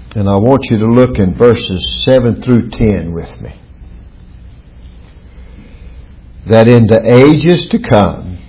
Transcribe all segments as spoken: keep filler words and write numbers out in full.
And I want you to look in verses seven through ten with me. That in the ages to come,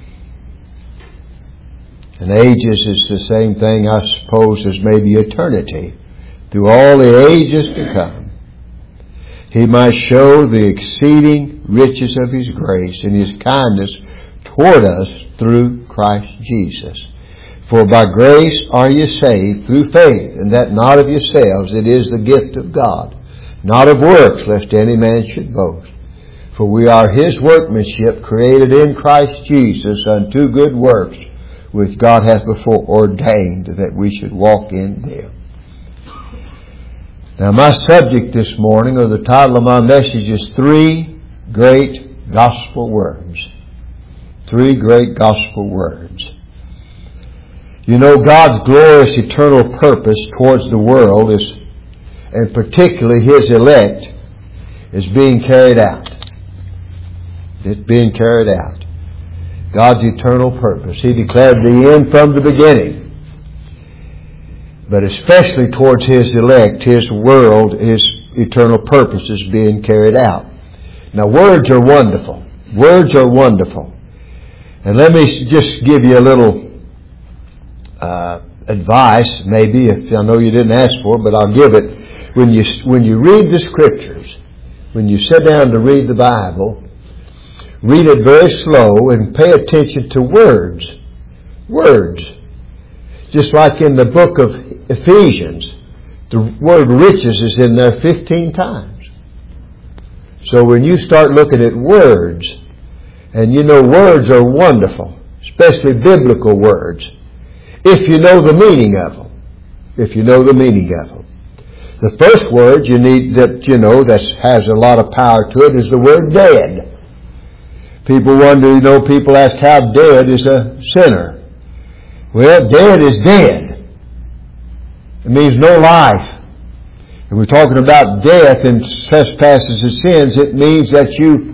and ages is the same thing, I suppose, as maybe eternity, through all the ages to come, He might show the exceeding riches of His grace and His kindness toward us through Christ Jesus. For by grace are ye saved through faith, and that not of yourselves, it is the gift of God, not of works, lest any man should boast. For we are His workmanship, created in Christ Jesus unto good works, which God hath before ordained that we should walk in them. Now my subject this morning, or the title of my message, is Three Great Gospel Words. Three great gospel words. You know, God's glorious eternal purpose towards the world is, and particularly His elect, is being carried out. It's being carried out. God's eternal purpose. He declared the end from the beginning. But especially towards His elect, His world, His eternal purpose is being carried out. Now, words are wonderful. Words are wonderful. And let me just give you a little uh, advice, maybe, if I know you didn't ask for it, but I'll give it. When you, when you read the Scriptures, when you sit down to read the Bible, read it very slow and pay attention to words. Words. Just like in the book of Ephesians, the word riches is in there fifteen times. So when you start looking at words, and you know words are wonderful, especially biblical words, if you know the meaning of them. If you know the meaning of them. The first word you need that you know that has a lot of power to it is the word dead. People wonder, you know, people ask how dead is a sinner. Well, dead is dead. It means no life. And we're talking about death and trespasses and sins. It means that you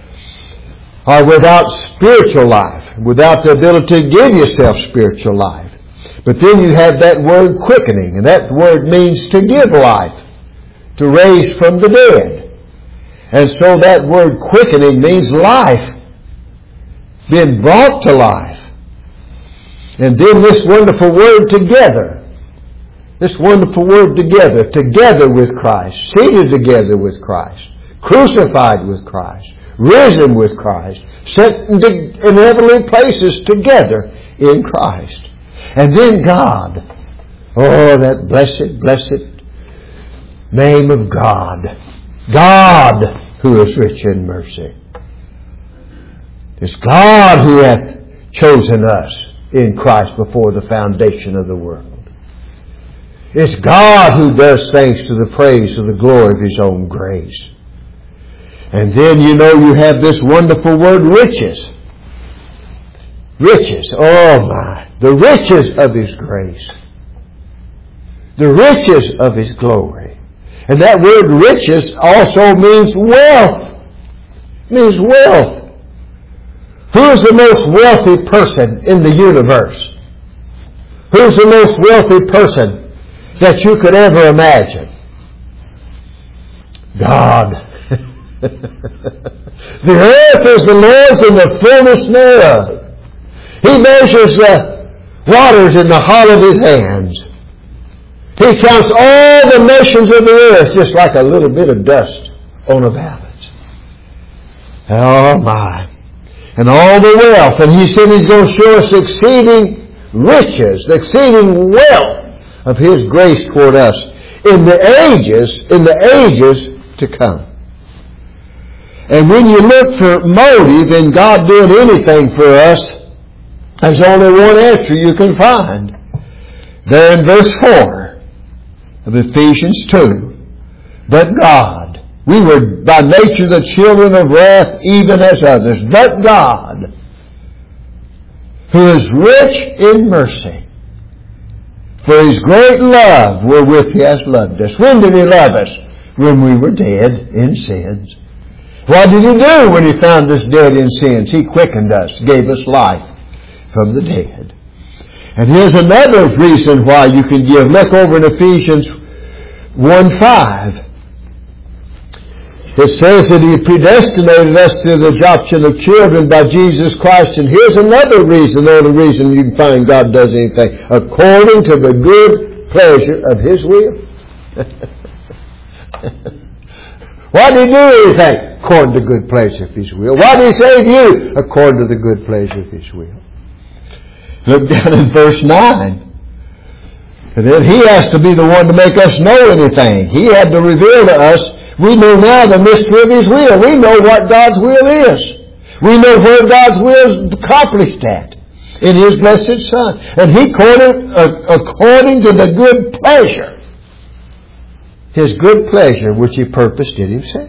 are without spiritual life, without the ability to give yourself spiritual life. But then you have that word quickening, and that word means to give life, to raise from the dead. And so that word quickening means life, being brought to life. And then this wonderful word together, this wonderful word together, together with Christ, seated together with Christ, crucified with Christ, risen with Christ, set in heavenly places together in Christ. And then God, oh, that blessed, blessed name of God, God who is rich in mercy. It's God who hath chosen us in Christ before the foundation of the world. It's God who does things to the praise of the glory of His own grace. And then you know you have this wonderful word, riches. Riches. Oh my. The riches of His grace. The riches of His glory. And that word riches also means wealth. It means wealth. Who is the most wealthy person in the universe? Who's the most wealthy person that you could ever imagine? God. The earth is the Lord's and the fullness thereof. He measures the waters in the hollow of His hands. He counts all the nations of the earth just like a little bit of dust on a balance. Oh my. And all the wealth. And He said He's going to show us exceeding riches, the exceeding wealth of His grace toward us in the ages, in the ages to come. And when you look for motive in God doing anything for us, there's only one answer you can find. There in verse four of Ephesians two. But God, we were by nature the children of wrath even as others. But God, who is rich in mercy, for His great love wherewith He has loved us. When did He love us? When we were dead in sins. What did He do when He found us dead in sins? He quickened us, gave us life from the dead. And here's another reason why you can give. Look over in Ephesians one five. It says that He predestinated us to the adoption of children by Jesus Christ. And here's another reason, the only reason you can find God does anything. According to the good pleasure of His will. Why did He do anything? According to the good pleasure of His will. Why did He save you? According to the good pleasure of His will. Look down in verse nine. And then He has to be the one to make us know anything. He had to reveal to us. We know now the mystery of His will. We know what God's will is. We know where God's will is accomplished at in His blessed Son. And He called it uh, according to the good pleasure. His good pleasure which He purposed in Himself.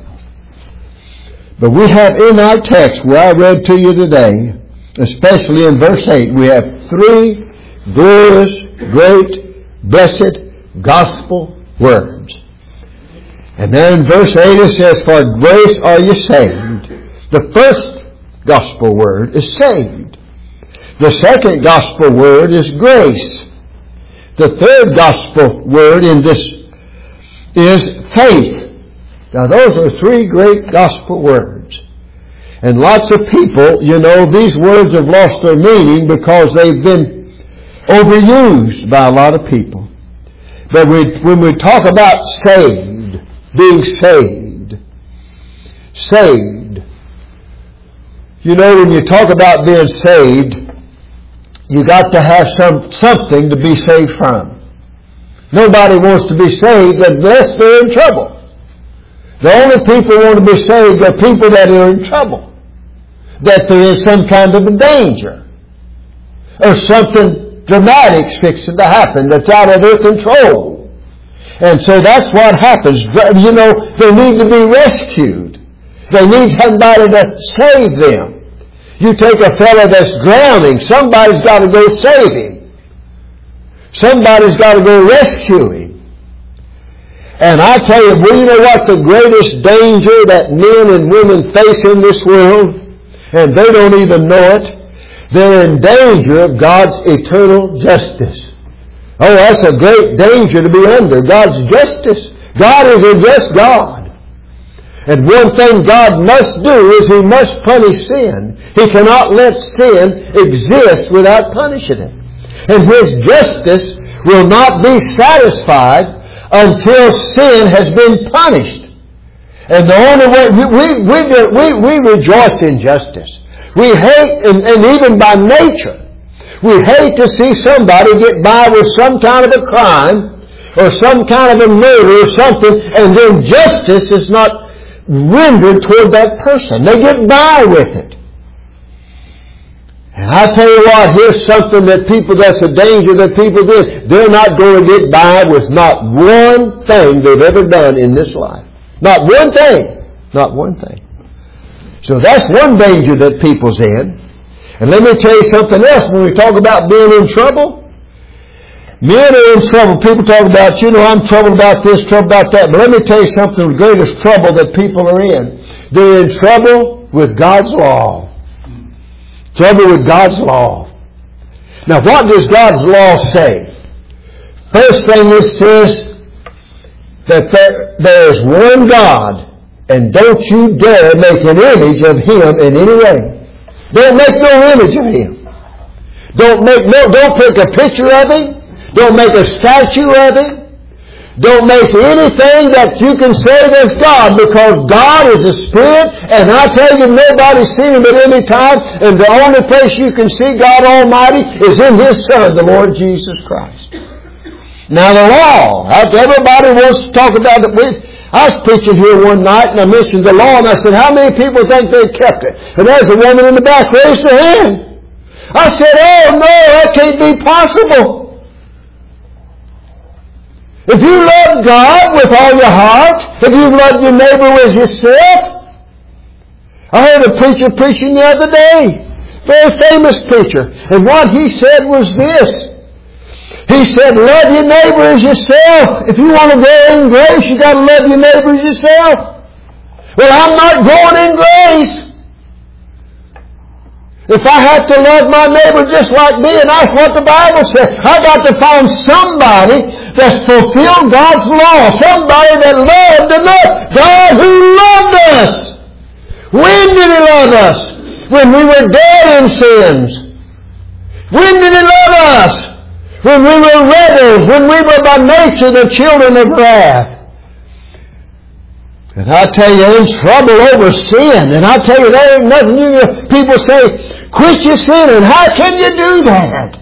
But we have in our text where I read to you today, especially in verse eight, we have three glorious, great, blessed gospel words. And then in verse eight it says, for grace are you saved. The first gospel word is saved. The second gospel word is grace. The third gospel word in this is faith. Now those are three great gospel words. And lots of people, you know, these words have lost their meaning because they've been overused by a lot of people. But we, when we talk about saved, being saved. Saved. You know, when you talk about being saved, you got to have some something to be saved from. Nobody wants to be saved unless they're in trouble. The only people who want to be saved are people that are in trouble. That there is some kind of a danger. Or something dramatic's fixing to happen that's out of their control. And so that's what happens. You know, they need to be rescued. They need somebody to save them. You take a fellow that's drowning, somebody's got to go save him. Somebody's got to go rescue him. And I tell you, well, you know what the greatest danger that men and women face in this world? And they don't even know it. They're in danger of God's eternal justice. Oh, that's a great danger to be under. God's justice. God is a just God. And one thing God must do is He must punish sin. He cannot let sin exist without punishing it. And His justice will not be satisfied until sin has been punished. And the only way, we, we, we, we rejoice in justice. We hate, and, and even by nature, we hate to see somebody get by with some kind of a crime or some kind of a murder or something, and then justice is not rendered toward that person. They get by with it. And I tell you what, here's something that people, that's a danger that people do. They're not going to get by with not one thing they've ever done in this life. Not one thing. Not one thing. So that's one danger that people's in. And let me tell you something else. When we talk about being in trouble, men are in trouble. People talk about, you know, I'm troubled about this, trouble about that. But let me tell you something, the greatest trouble that people are in. They're in trouble with God's law. Trouble with God's law. Now, what does God's law say? First thing it says that there, there is one God, and don't you dare make an image of Him in any way. Don't make no image of Him. Don't make no, don't take a picture of Him. Don't make a statue of Him. Don't make anything that you can say there's God, because God is a Spirit, and I tell you, nobody's seen Him at any time, and the only place you can see God Almighty is in His Son, the Lord Jesus Christ. Now the law, everybody wants to talk about it. I was preaching here one night and I mentioned the law, and I said, how many people think they kept it? And there's a woman in the back raised her hand. I said, oh no, that can't be possible. If you love God with all your heart, if you love your neighbor as yourself. I heard a preacher preaching the other day, very famous preacher, and what he said was this. He said, love your neighbor as yourself. If you want to grow in grace, you got to love your neighbor as yourself. Well, I'm not growing in grace. If I have to love my neighbor just like me, and that's what the Bible says, I got to find somebody that's fulfilled God's law. Somebody that loved enough. God who loved us. When did He love us? When we were dead in sins. When did He love us? When we were rebels. When we were by nature the children of wrath. And I tell you, in trouble over sin. And I tell you, there ain't nothing you can... People say, quit your sinning. How can you do that?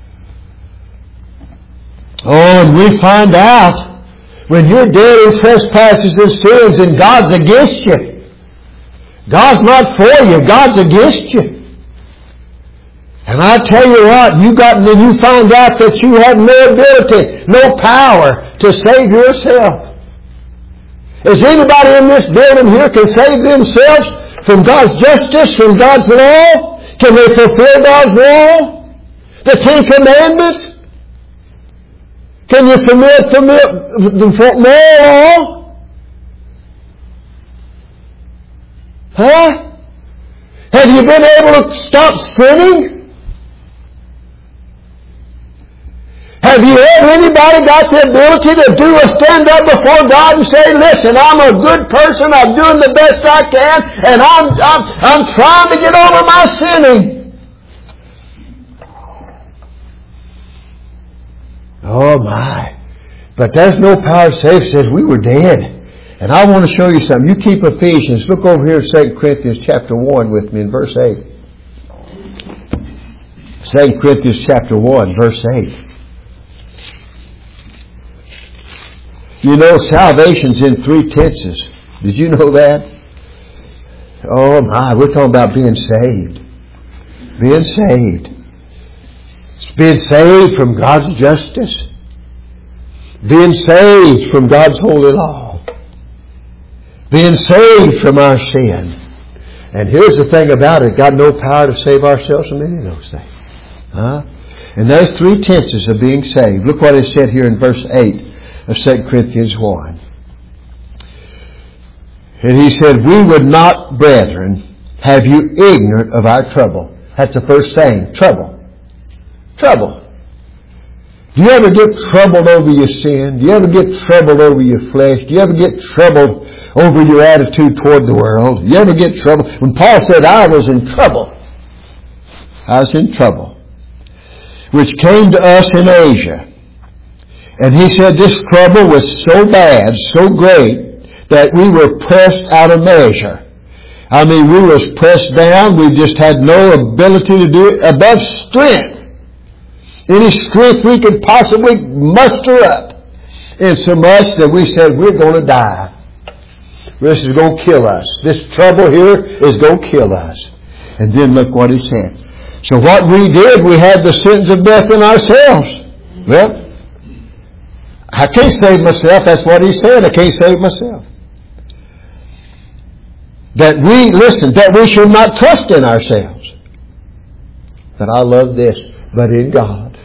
Oh, and we find out when you're dead in trespasses and sins and God's against you. God's not for you. God's against you. And I tell you what, you got, then you find out that you have no ability, no power to save yourself. Is anybody in this building here can save themselves from God's justice, from God's law? Can they fulfill God's law? The Ten Commandments? Can you fulfill the moral law? Huh? Have you been able to stop sinning? Have you ever anybody got the ability to do a stand up before God and say, listen, I'm a good person, I'm doing the best I can, and I'm, I'm, I'm trying to get over my sinning. Oh my. But there's no power to save. It says we were dead. And I want to show you something. You keep Ephesians. Look over here in Second Corinthians chapter one with me in verse eight. Second Corinthians chapter one, verse eight. You know, salvation's in three tenses. Did you know that? Oh my, we're talking about being saved. Being saved. It's being saved from God's justice. Being saved from God's holy law. Being saved from our sin. And here's the thing about it. Got no power to save ourselves from any of those things. Huh? And there's three tenses of being saved. Look what it said here in verse eight. Of Second Corinthians one. And he said, we would not, brethren, have you ignorant of our trouble. That's the first thing. Trouble. Trouble. Do you ever get troubled over your sin? Do you ever get troubled over your flesh? Do you ever get troubled over your attitude toward the world? Do you ever get troubled? When Paul said, I was in trouble. I was in trouble. Which came to us in Asia. And he said this trouble was so bad, so great, that we were pressed out of measure. I mean, we was pressed down. We just had no ability to do it above strength. Any strength we could possibly muster up. And so much that we said, we're going to die. This is going to kill us. This trouble here is going to kill us. And then look what he said. So what we did, we had the sentence of death in ourselves. Well, I can't save myself. That's what he said. I can't save myself. That we, listen, that we should not trust in ourselves. But I love this. But in God.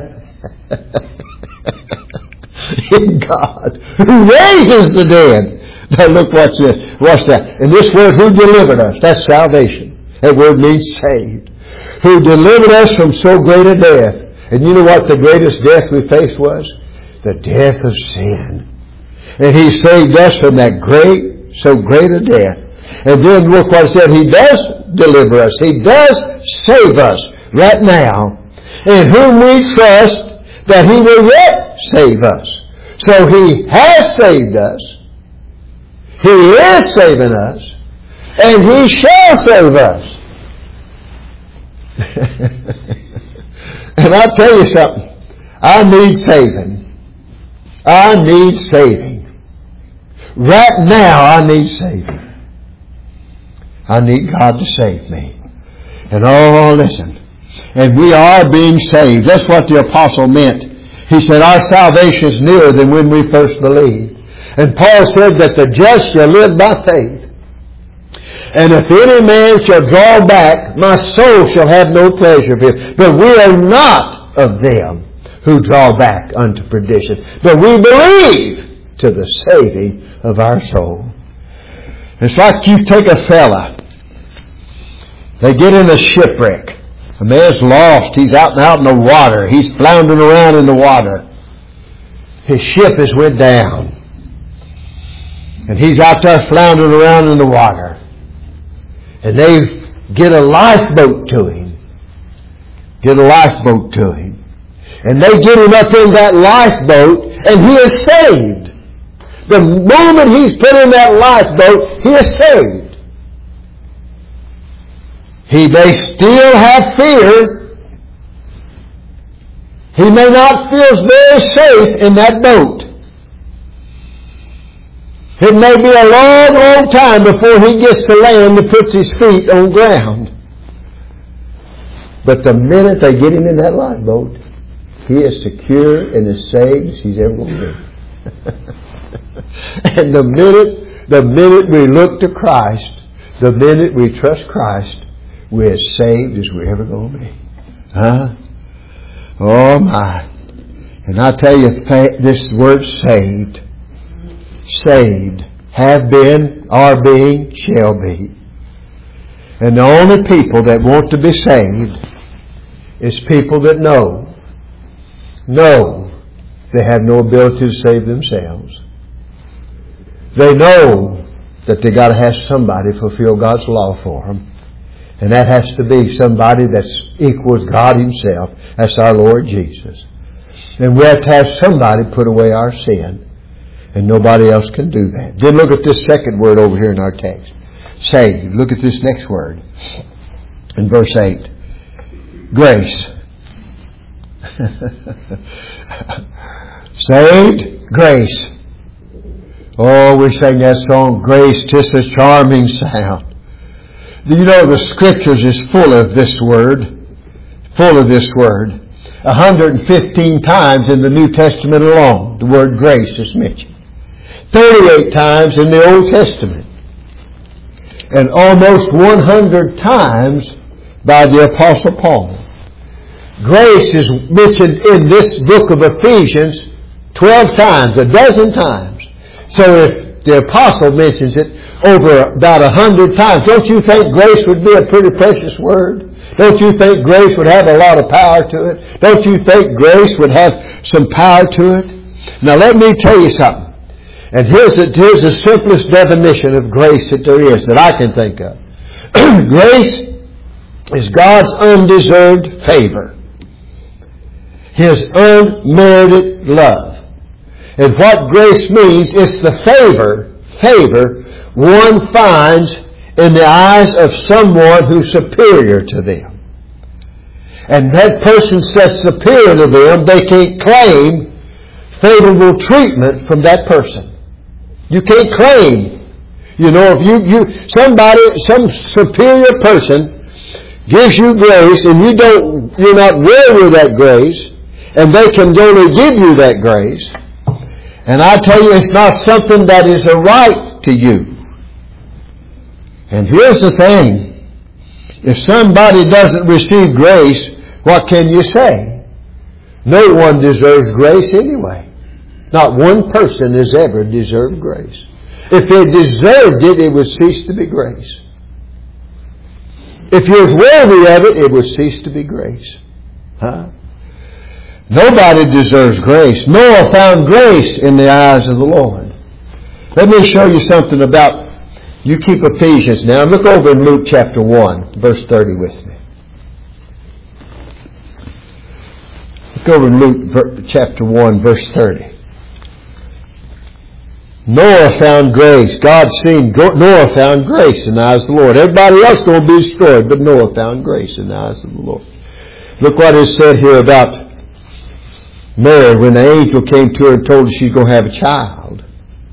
In God. Who raises the dead. Now look what's this. What's that? And this word, who delivered us. That's salvation. That word means saved. Who delivered us from so great a death. And you know what the greatest death we faced was? The death of sin. And He saved us from that great, so great a death. And then look what it said. He does deliver us. He does save us right now. In whom we trust that He will yet save us. So He has saved us. He is saving us. And He shall save us. And I'll tell you something. I need saving. I need saving. Right now I need saving. I need God to save me. And oh, listen. And we are being saved. That's what the apostle meant. He said our salvation is nearer than when we first believed. And Paul said that the just shall live by faith. And if any man shall draw back, my soul shall have no pleasure of him. But we are not of them who draw back unto perdition, but we believe to the saving of our soul. It's like you take a fella They get in a shipwreck. A man's lost. He's out and out in the water. He's floundering around in the water. His ship has went down. And he's out there floundering around in the water. And they get a lifeboat to him. Get a lifeboat to him. And they get him up in that lifeboat, and he is saved. The moment he's put in that lifeboat, he is saved. He may still have fear. He may not feel very safe in that boat. It may be a long, long time before he gets to land and puts his feet on ground. But the minute they get him in that lifeboat, he is secure and as saved as he's ever going to be. And the minute, the minute we look to Christ, the minute we trust Christ, we're as saved as we're ever going to be. Huh? Oh my. And I tell you, this word saved, saved, have been, are being, shall be. And the only people that want to be saved is people that know, know they have no ability to save themselves. They know that they got to have somebody fulfill God's law for them. And that has to be somebody that's equal to God Himself. That's our Lord Jesus. And we have to have somebody put away our sin. And nobody else can do that. Then look at this second word over here in our text. Saved. Look at this next word. In verse eight. Grace. Saved. Grace. Oh, we sang that song, Grace, 'tis a charming sound. You know, the Scriptures is full of this word. Full of this word. one hundred fifteen times in the New Testament alone, the word grace is mentioned. thirty-eight times in the Old Testament. And almost one hundred times by the Apostle Paul. Grace is mentioned in this book of Ephesians twelve times, a dozen times. So if the Apostle mentions it over about a hundred times, don't you think grace would be a pretty precious word? Don't you think grace would have a lot of power to it? Don't you think grace would have some power to it? Now let me tell you something. And here's the, here's the simplest definition of grace that there is, that I can think of. Grace is God's undeserved favor. His unmerited love. And what grace means, it's the favor, favor one finds in the eyes of someone who's superior to them. And that person that's superior to them, they can't claim favorable treatment from that person. You can't claim. You know, if you, you somebody, some superior person gives you grace and you don't, you're not worthy of that grace, and they can only give you that grace, and I tell you, it's not something that is a right to you. And here's the thing. If somebody doesn't receive grace, what can you say? No one deserves grace anyway. Not one person has ever deserved grace. If they deserved it, it would cease to be grace. If you're worthy of it, it would cease to be grace. Huh? Nobody deserves grace. Noah found grace in the eyes of the Lord. Let me show you something about, you keep Ephesians now. Look over in Luke chapter one, verse thirty with me. Look over in Luke chapter one, verse thirty. Noah found grace. God seen Noah found grace in the eyes of the Lord. Everybody else going to be destroyed, but Noah found grace in the eyes of the Lord. Look what is said here about Mary when the angel came to her and told her she's going to have a child.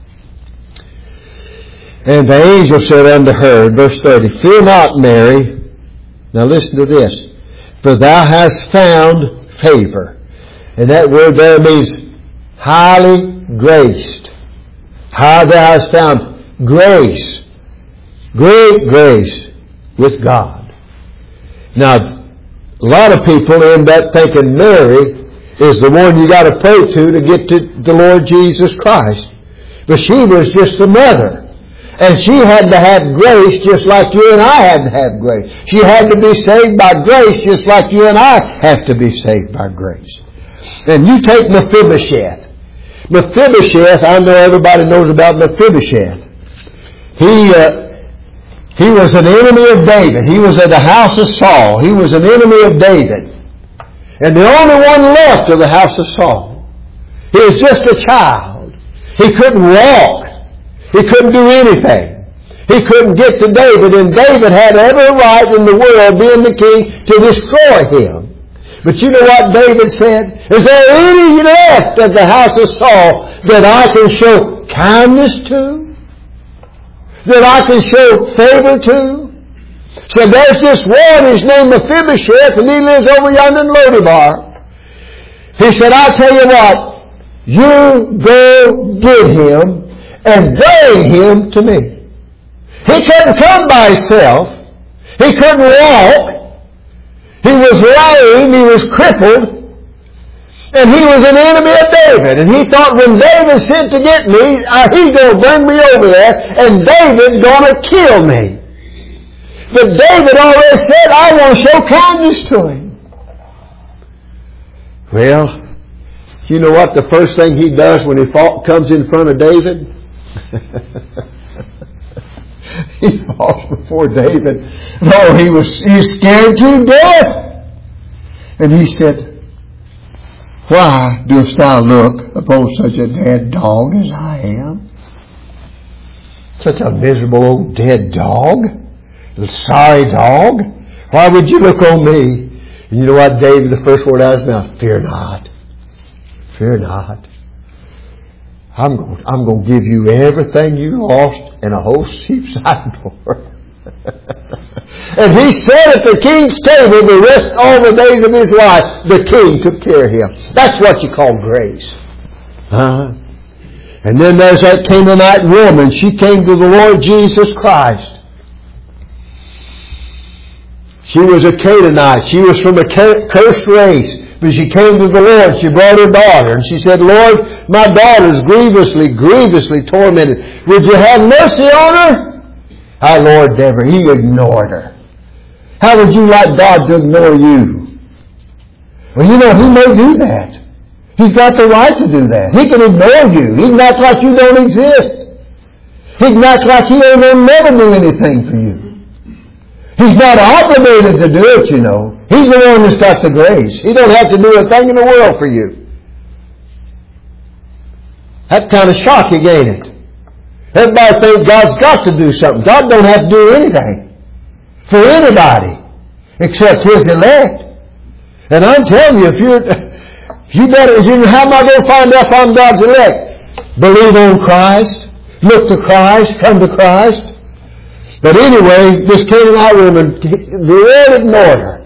And the angel said unto her, verse thirty, Fear not, Mary. Now listen to this. For thou hast found favor. And that word there means highly graced. How thou hast found grace. Great grace with God. Now, a lot of people end up thinking Mary is the one you got to pray to to get to the Lord Jesus Christ. But she was just the mother. And she had to have grace just like you and I had to have grace. She had to be saved by grace just like you and I have to be saved by grace. And you take Mephibosheth. Mephibosheth, I know everybody knows about Mephibosheth. He, uh, he was an enemy of David. He was at the house of Saul. He was an enemy of David. And the only one left of the house of Saul. He was just a child. He couldn't walk. He couldn't do anything. He couldn't get to David, and David had every right in the world, being the king, to destroy him. But you know what David said? Is there any left of the house of Saul that I can show kindness to? That I can show favor to? So there's this one, his name Mephibosheth, and he lives over yonder in Lodebar. He said, I'll tell you what, you go get him and bring him to me. He couldn't come by himself. He couldn't walk. He was lame. He was crippled. And he was an enemy of David. And he thought, when David sent to get me, uh, he's going to bring me over there, and David's going to kill me. But David already said, I want to show kindness to him. Well, you know what the first thing he does when he fall, comes in front of David? He falls before David. Oh, he was he's scared to death. And he said, why dost thou look upon such a dead dog as I am? Such a miserable old dead dog? A sorry dog? Why would you look on me? And you know what, David, the first word out of his mouth, fear not. Fear not. I'm going, I'm going to give you everything you lost and a whole sheepside more. And he sat at the king's table the rest all the days of his life. The king took care of him. That's what you call grace. Huh? And then there's that Canaanite woman. She came to the Lord Jesus Christ. She was a Canaanite. She was from a cursed race. But she came to the Lord. She brought her daughter. And she said, Lord, my daughter is grievously, grievously tormented. Would you have mercy on her? Our Lord never. He ignored her. How would you like God to ignore you? Well, you know, He may do that. He's got the right to do that. He can ignore you. He can act like you don't exist. He can act like He ain't gonna never do anything for you. He's not obligated to do it, you know. He's the one that's got the grace. He don't have to do a thing in the world for you. That's kind of shocking, ain't it? Everybody thinks God's got to do something. God don't have to do anything for anybody except His elect. And I'm telling you, if you're, you better, you, how am I going to find out if I'm God's elect? Believe on Christ. Look to Christ. Come to Christ. But anyway, this Canaanite woman, the Lord ignored her.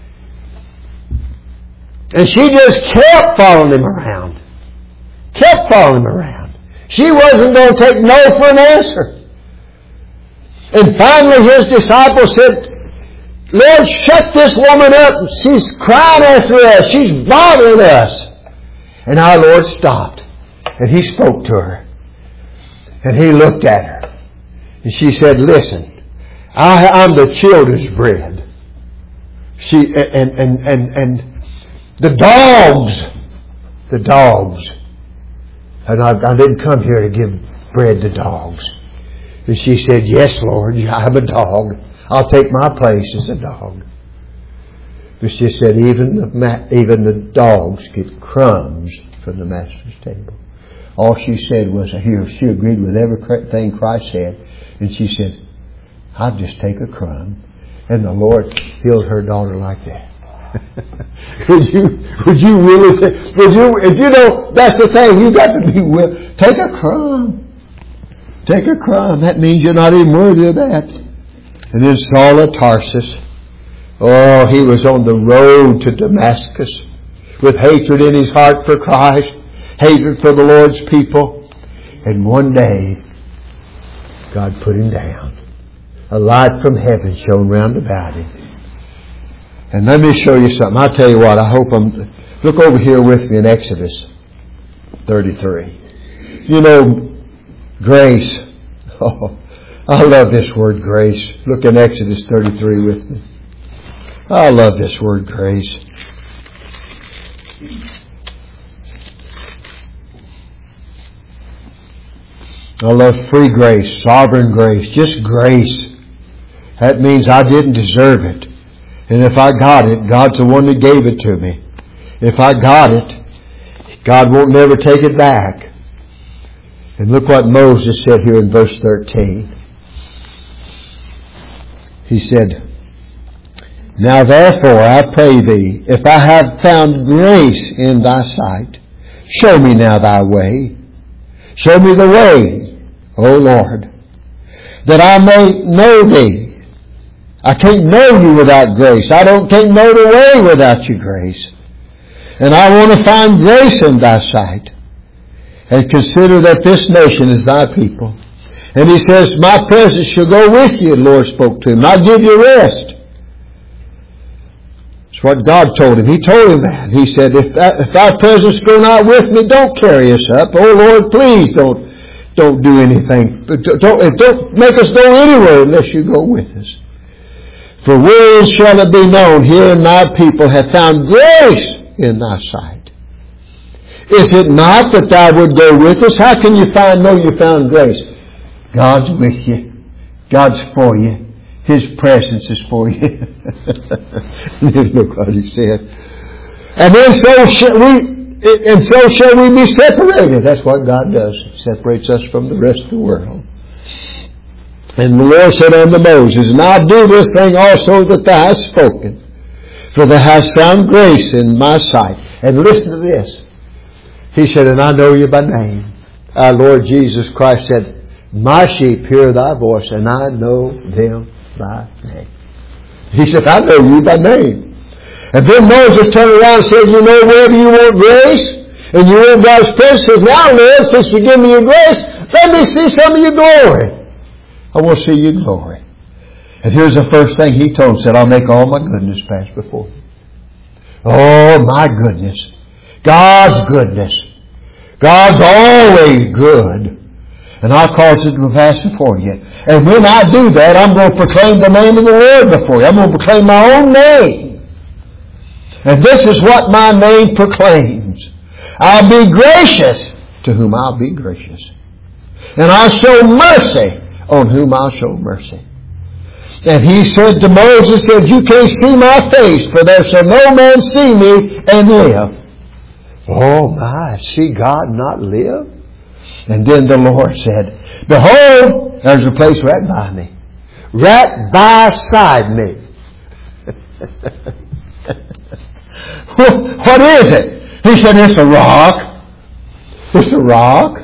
And she just kept following him around. Kept following him around. She wasn't going to take no for an answer. And finally his disciples said, Lord, shut this woman up. She's crying after us. She's bothering us. And our Lord stopped. And He spoke to her. And He looked at her. And she said, listen, I, I'm the children's bread. She, and, and, and, and the dogs, the dogs. And I, I didn't come here to give bread to dogs. And she said, yes, Lord, I'm a dog. I'll take my place as a dog. But she said, even the, even the dogs get crumbs from the Master's table. All she said was, here, she agreed with everything Christ said. And she said, I'll just take a crumb. And the Lord healed her daughter like that. would you, would you really, th- would you, if you know, that's the thing, you got to be will. Take a crumb. Take a crumb. That means you're not even worthy of that. And then Saul of Tarsus, oh, he was on the road to Damascus with hatred in his heart for Christ, hatred for the Lord's people. And one day, God put him down. A light from heaven shone round about him. And let me show you something. I'll tell you what, I hope I'm... Look over here with me in Exodus thirty-three. You know, grace. Oh, I love this word grace. Look in Exodus thirty-three with me. I love this word grace. I love free grace, sovereign grace, just grace. That means I didn't deserve it. And if I got it, God's the one that gave it to me. If I got it, God won't never take it back. And look what Moses said here in verse thirteen. He said, now therefore I pray thee, if I have found grace in thy sight, show me now thy way. Show me the way, O Lord, that I may know thee. I can't know you without grace. I don't can't know the way without your grace. And I want to find grace in thy sight. And consider that this nation is thy people. And he says, my presence shall go with you, the Lord spoke to him. I'll give you rest. That's what God told him. He told him that. He said, if, that, if thy presence go not with me, don't carry us up. Oh Lord, please don't, don't do anything. Don't, don't make us go anywhere unless you go with us. For wherein shall it be known, here and thy people have found grace in thy sight? Is it not that thou would go with us? How can you find know you found grace? God's with you. God's for you. His presence is for you. Look what he said. And then so shall we, and so shall we be separated. That's what God does. He separates us from the rest of the world. And the Lord said unto Moses, and I'll do this thing also that thou hast spoken, for thou hast found grace in my sight. And listen to this. He said, and I know you by name. Our Lord Jesus Christ said, my sheep hear thy voice, and I know them by name. He said, I know you by name. And then Moses turned around and said, you know, wherever you want grace, and you want God's presence, says, now Lord, since you give me your grace, let me see some of your glory. I want to see your glory. And here's the first thing he told him. Said, I'll make all my goodness pass before you. Oh, my goodness. God's goodness. God's always good. And I'll cause it to pass before you. And when I do that, I'm going to proclaim the name of the Lord before you. I'm going to proclaim my own name. And this is what my name proclaims. I'll be gracious to whom I'll be gracious. And I'll show mercy on whom I'll show mercy. And he said to Moses, said, you can't see my face, for there shall no man see me and live. Oh my, see God not live? And then the Lord said, behold, there's a place right by me. Right beside me. What is it? He said, it's a rock. It's a rock.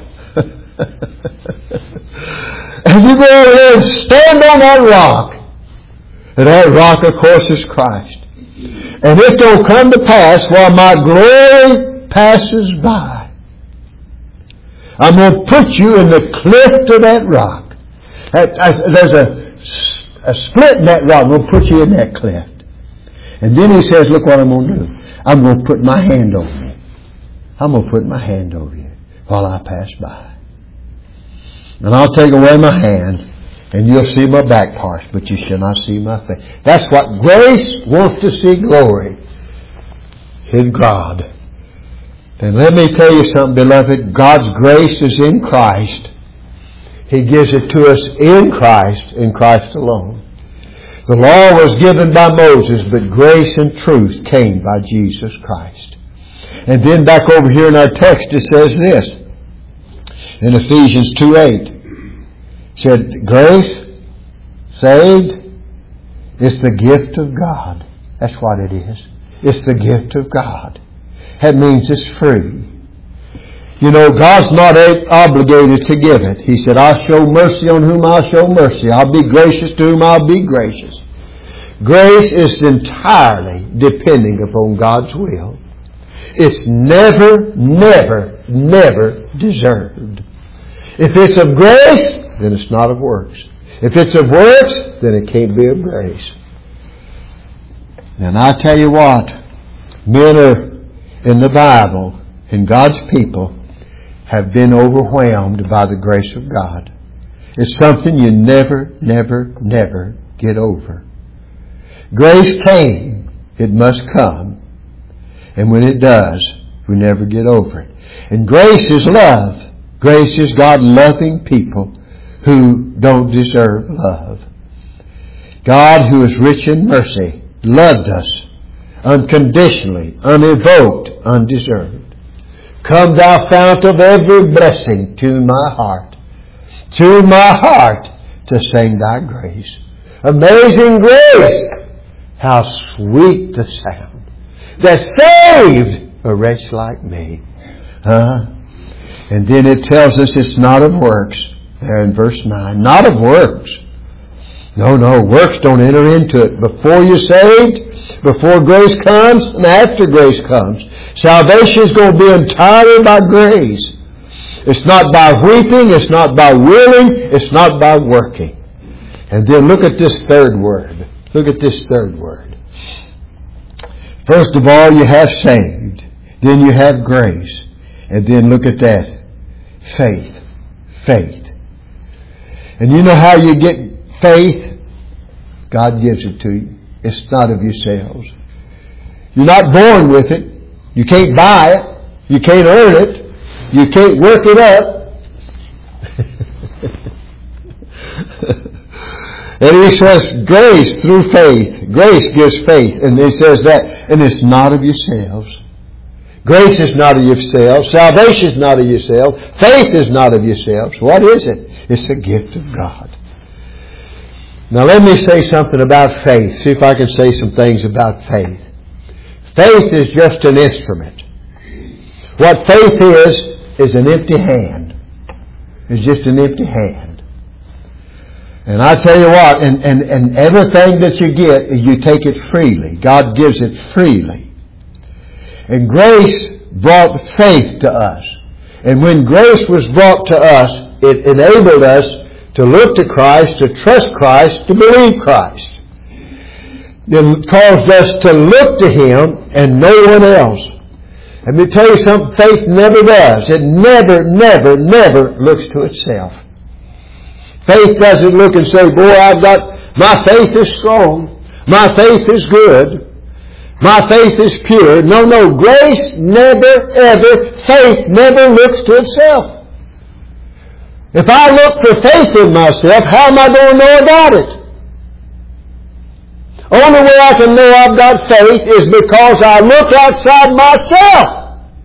And you go over there and stand on that rock. And that rock, of course, is Christ. And it's going to come to pass while my glory passes by. I'm going to put you in the cleft of that rock. There's a, a split in that rock. I'm going to put you in that cleft. And then he says, look what I'm going to do. I'm going to put my hand over you. I'm going to put my hand over you while I pass by. And I'll take away my hand, and you'll see my back parts, but you shall not see my face. That's what grace wants to see, glory in God. And let me tell you something, beloved. God's grace is in Christ. He gives it to us in Christ, in Christ alone. The law was given by Moses, but grace and truth came by Jesus Christ. And then back over here in our text it says this. In Ephesians two eight, said, grace, saved, it's the gift of God. That's what it is. It's the gift of God. That means it's free. You know, God's not obligated to give it. He said, I'll show mercy on whom I'll show mercy. I'll be gracious to whom I'll be gracious. Grace is entirely depending upon God's will. It's never, never, never deserved. If it's of grace, then it's not of works. If it's of works, then it can't be of grace. And I tell you what, men are in the Bible, and God's people have been overwhelmed by the grace of God. It's something you never, never, never get over. Grace came. It must come. And when it does, we never get over it. And grace is love. Grace is God loving people who don't deserve love. God, who is rich in mercy, loved us unconditionally, unevoked, undeserved. Come, thou fount of every blessing, to my heart, to my heart, to sing thy grace. Amazing grace! How sweet the sound that saved a wretch like me. Huh? And then it tells us it's not of works. There in verse nine. Not of works. No, no. Works don't enter into it. Before you're saved, before grace comes, and after grace comes. Salvation is going to be entirely by grace. It's not by weeping. It's not by willing. It's not by working. And then look at this third word. Look at this third word. First of all, you have saved. Then you have grace. And then look at that. Faith. Faith. And you know how you get faith? God gives it to you. It's not of yourselves. You're not born with it. You can't buy it. You can't earn it. You can't work it up. And he says grace through faith. Grace gives faith. And he says that. And it's not of yourselves. Grace is not of yourselves. Salvation is not of yourselves. Faith is not of yourselves. What is it? It's the gift of God. Now let me say something about faith. See if I can say some things about faith. Faith is just an instrument. What faith is, is an empty hand. It's just an empty hand. And I tell you what, and, and, and everything that you get, you take it freely. God gives it freely. And grace brought faith to us. And when grace was brought to us, it enabled us to look to Christ, to trust Christ, to believe Christ. It caused us to look to Him and no one else. Let me tell you something, faith never does. It never, never, never looks to itself. Faith doesn't look and say, boy, I've got, my faith is strong. My faith is good. My faith is pure. No, no, grace never, ever, faith never looks to itself. If I look for faith in myself, how am I going to know about it? Only way I can know I've got faith is because I look outside myself.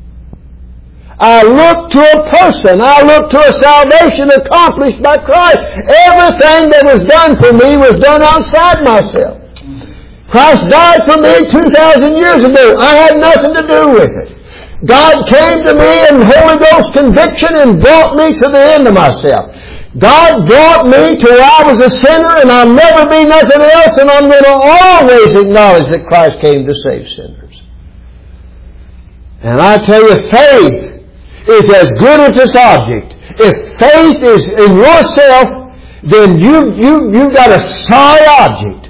I look to a person. I look to a salvation accomplished by Christ. Everything that was done for me was done outside myself. Christ died for me two thousand years ago. I had nothing to do with it. God came to me in Holy Ghost conviction and brought me to the end of myself. God brought me to where I was a sinner and I'll never be nothing else, and I'm going to always acknowledge that Christ came to save sinners. And I tell you, faith is as good as this object. If faith is in yourself, then you, you, you've got a sorry object.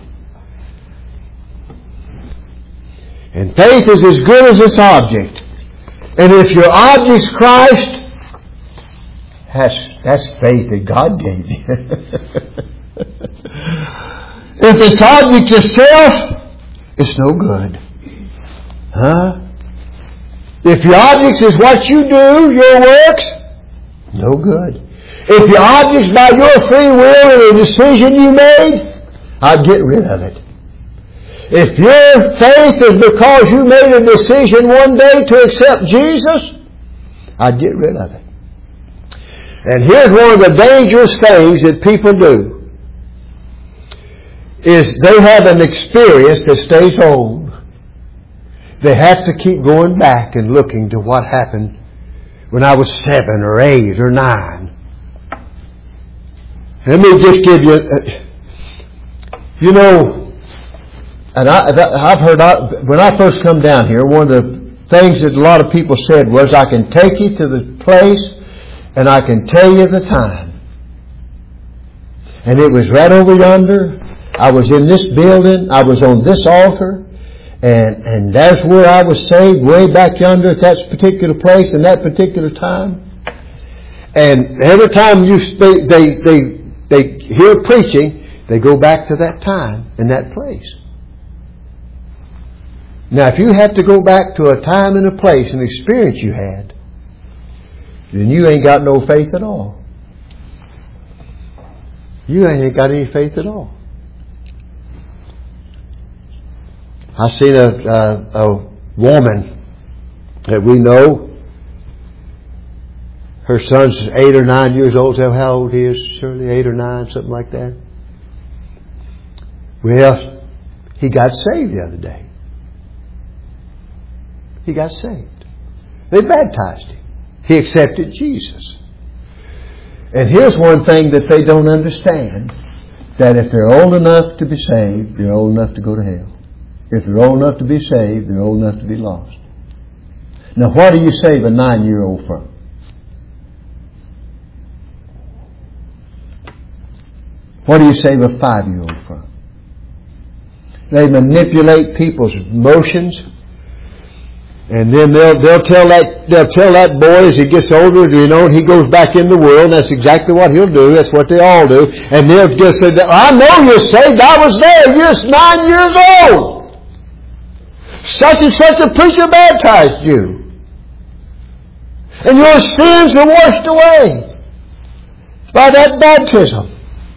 And faith is as good as this object. And if your object's Christ, that's, that's faith that God gave you. If it's object yourself, it's no good. Huh? If your object is what you do, your works, no good. If your object's by your free will or a decision you made, I'd get rid of it. If your faith is because you made a decision one day to accept Jesus, I'd get rid of it. And here's one of the dangerous things that people do, is they have an experience that stays old. They have to keep going back and looking to what happened when I was seven or eight or nine. Let me just give you, uh, you know, and I, I've heard, I, when I first come down here, one of the things that a lot of people said was, I can take you to the place and I can tell you the time. And it was right over yonder. I was in this building. I was on this altar. And, and that's where I was saved, way back yonder at that particular place and that particular time. And every time you they, they, they they hear preaching, they go back to that time and that place. Now, if you have to go back to a time and a place, an experience you had, then you ain't got no faith at all. You ain't got any faith at all. I seen a, a, a woman that we know. Her son's eight or nine years old. Is that how old he is? Surely eight or nine, something like that. Well, he got saved the other day. He got saved. They baptized him. He accepted Jesus. And here's one thing that they don't understand. That if they're old enough to be saved, they're old enough to go to hell. If they're old enough to be saved, they're old enough to be lost. Now, what do you save a nine-year-old from? What do you save a five-year-old from? They manipulate people's emotions. And then they'll they'll tell that they'll tell that boy as he gets older, you know, and he goes back in the world. And that's exactly what he'll do. That's what they all do. And they'll just say, "I know you're saved. I was there. You're nine years old. Such and such a preacher baptized you, and your sins are washed away by that baptism."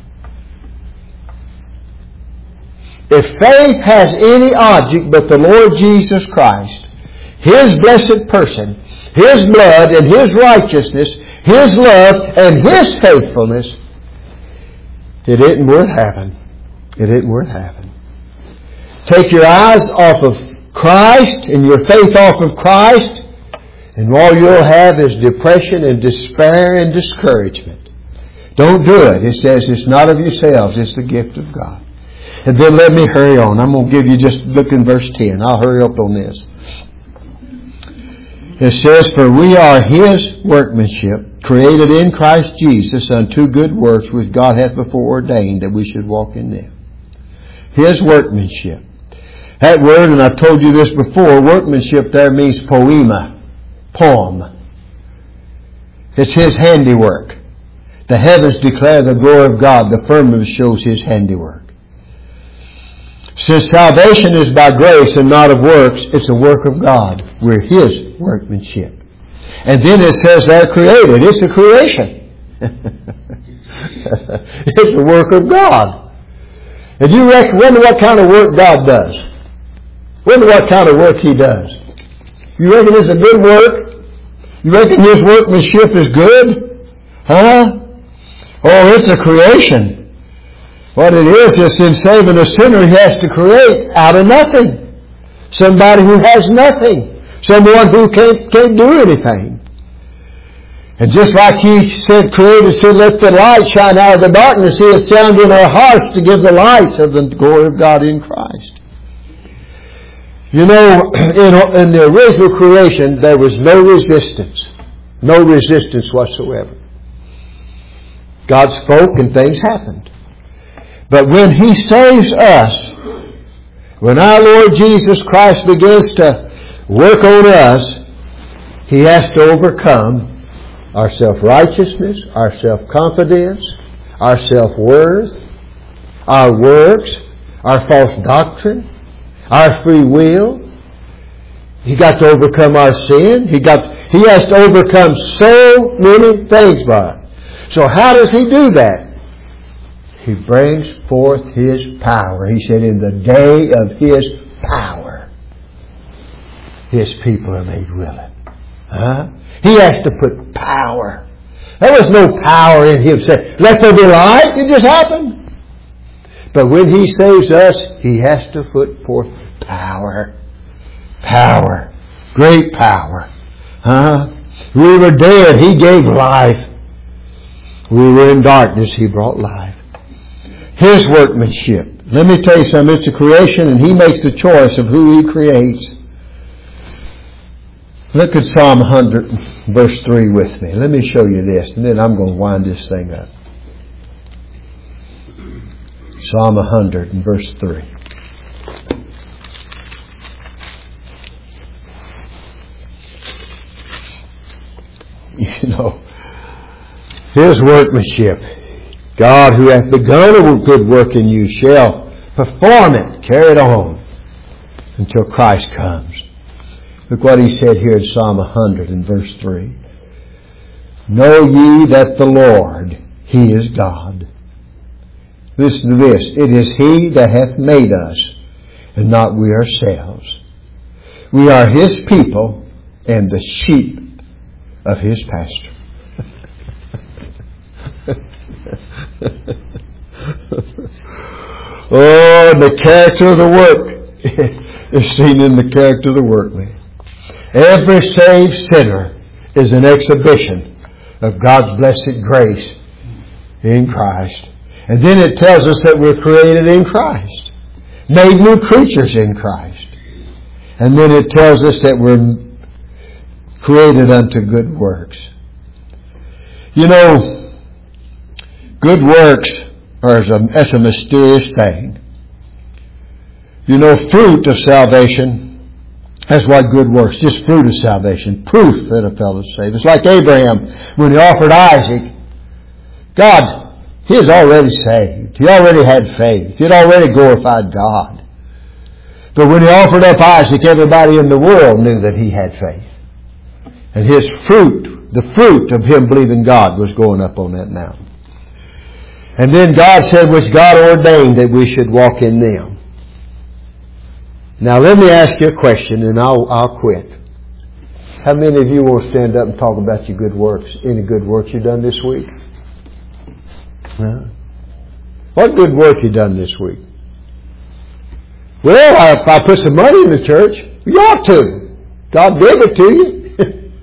If faith has any object but the Lord Jesus Christ, His blessed person, His blood and His righteousness, His love and His faithfulness, it isn't worth having. It isn't worth having. Take your eyes off of Christ and your faith off of Christ, and all you'll have is depression and despair and discouragement. Don't do it. It says it's not of yourselves, it's the gift of God. And then let me hurry on. I'm going to give you just, look in verse ten. I'll hurry up on this. It says, "For we are His workmanship, created in Christ Jesus unto good works, which God hath before ordained that we should walk in them." His workmanship. That word, and I've told you this before, workmanship there means poema, poem. It's His handiwork. The heavens declare the glory of God. The firmament shows His handiwork. Since salvation is by grace and not of works, it's a work of God. We're His workmanship. And then it says they're created. It's a creation. It's a work of God. And you reckon, wonder what kind of work God does. Wonder what kind of work He does. You reckon it's a good work? You reckon His workmanship is good? Huh? Oh, it's a creation. What it is, is in saving a sinner, He has to create out of nothing. Somebody who has nothing. Someone who can't, can't do anything. And just like He said, created, said, let the light shine out of the darkness, He has found in our hearts to give the light of the glory of God in Christ. You know, in, in the original creation, there was no resistance. No resistance whatsoever. God spoke and things happened. But when He saves us, when our Lord Jesus Christ begins to work on us, He has to overcome our self-righteousness, our self-confidence, our self-worth, our works, our false doctrine, our free will. He got to overcome our sin. He got, He has to overcome so many things by it. So how does He do that? He brings forth His power. He said, in the day of His power, His people are made willing. Huh? He has to put power. There was no power in Him saying, let there be light. It just happened. But when He saves us, He has to put forth power. Power. Great power. Huh? We were dead. He gave life. We were in darkness. He brought life. His workmanship. Let me tell you something. It's a creation, and He makes the choice of who He creates. Look at Psalm one hundred, verse three with me. Let me show you this, and then I'm going to wind this thing up. Psalm one hundred and verse three. You know, His workmanship. God who hath begun a good work in you shall perform it, carry it on until Christ comes. Look what he said here in Psalm one hundred in verse three. Know ye that the Lord, He is God. Listen to this. It is He that hath made us, and not we ourselves. We are His people and the sheep of His pasture. Oh, the character of the work is seen in the character of the workman. Every saved sinner is an exhibition of God's blessed grace in Christ. And then it tells us that we're created in Christ, made new creatures in Christ. And then it tells us that we're created unto good works. You know, good works are a, that's a mysterious thing. You know, fruit of salvation, that's what good works, just fruit of salvation, proof that a fellow's saved. It's like Abraham, when he offered Isaac, God, he was already saved. He already had faith. He had already glorified God. But when he offered up Isaac, everybody in the world knew that he had faith. And his fruit, the fruit of him believing God, was going up on that mountain. And then God said, which God ordained that we should walk in them. Now let me ask you a question, and I'll, I'll quit. How many of you will stand up and talk about your good works? Any good works you done this week? Huh? What good work you done this week? Well, I, I put some money in the church. You ought to. God gave it to you.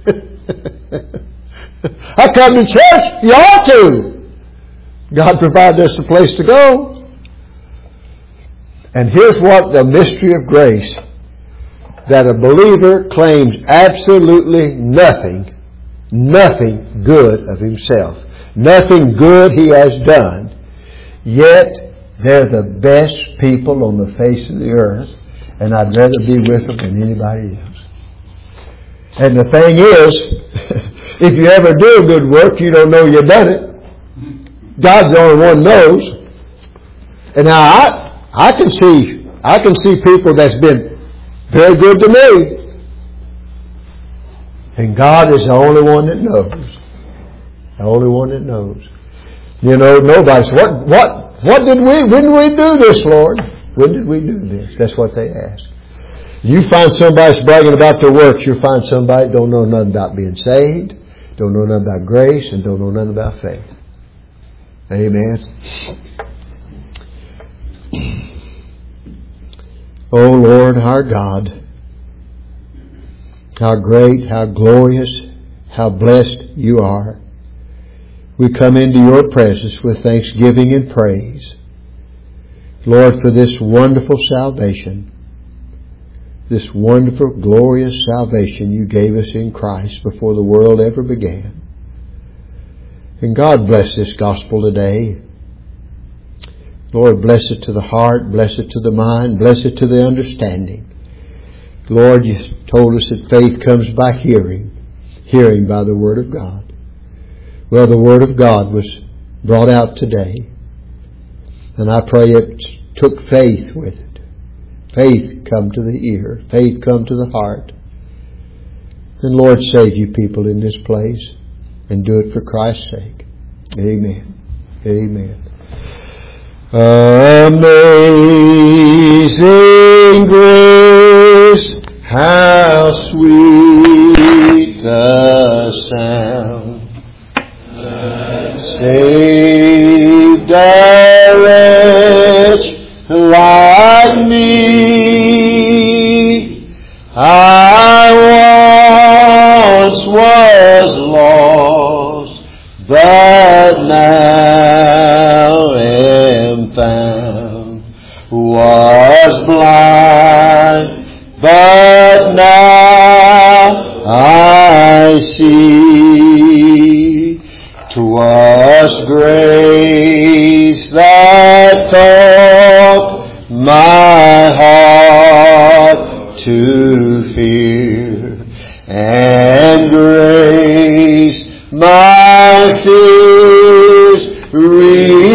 I come to church. You ought to. God provided us a place to go. And here's what the mystery of grace, that a believer claims absolutely nothing, nothing good of himself. Nothing good he has done. Yet they're the best people on the face of the earth, and I'd rather be with them than anybody else. And the thing is, if you ever do a good work, you don't know you've done it. God's the only one knows. And now I I can see I can see people that's been very good to me. And God is the only one that knows. The only one that knows. You know, nobody's what what what did we when did we do this, Lord? When did we do this? That's what they ask. You find somebody that's bragging about their works, you find somebody that don't know nothing about being saved, don't know nothing about grace, and don't know nothing about faith. Amen. O Lord, our God, how great, how glorious, how blessed you are. We come into your presence with thanksgiving and praise, Lord, for this wonderful salvation, this wonderful, glorious salvation you gave us in Christ before the world ever began. And God bless this gospel today. Lord, bless it to the heart, bless it to the mind, bless it to the understanding. Lord, you told us that faith comes by hearing, hearing by the Word of God. Well, the Word of God was brought out today, and I pray it took faith with it. Faith come to the ear, faith come to the heart. And Lord, save you people in this place, and do it for Christ's sake. Amen. Amen. Amazing grace, how sweet the sound that saved a wretch like me. I once was lost, but now am found. Was blind, but now I see. 'Twas grace that taught my heart to fear, and grace my fears relieved.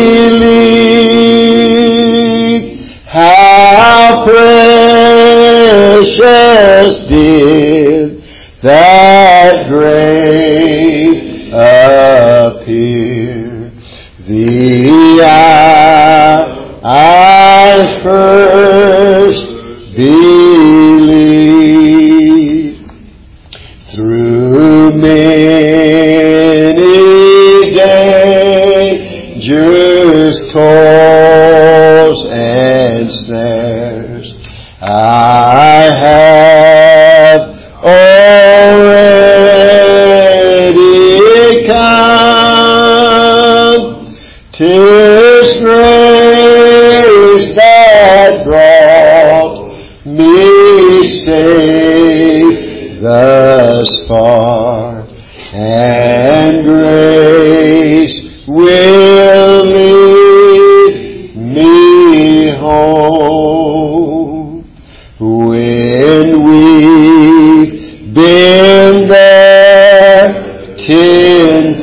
grace that brought me safe thus far, and grace will lead me home. When we've been there ten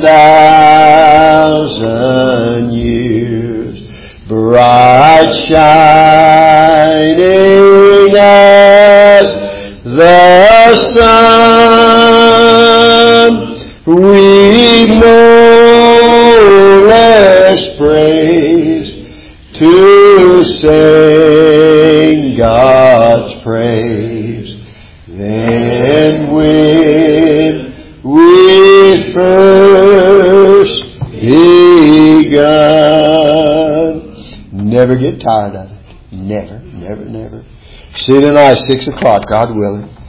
thousand years, bright shining as the sun, we've no less praise to sing God's praise than when we first begun. Never get tired of it. Never, never, never. See you tonight, six o'clock, God willing.